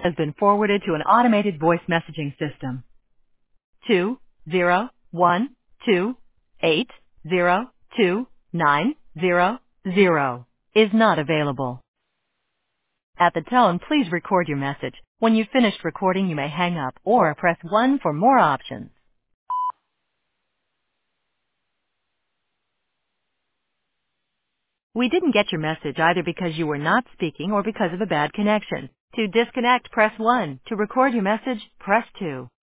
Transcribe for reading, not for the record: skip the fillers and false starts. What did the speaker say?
has been forwarded to an automated voice messaging system. 20128029000 is not available. At the tone, please record your message. When you've finished recording, you may hang up or press 1 for more options. We didn't get your message either because you were not speaking or because of a bad connection. To disconnect, press 1. To record your message, press 2.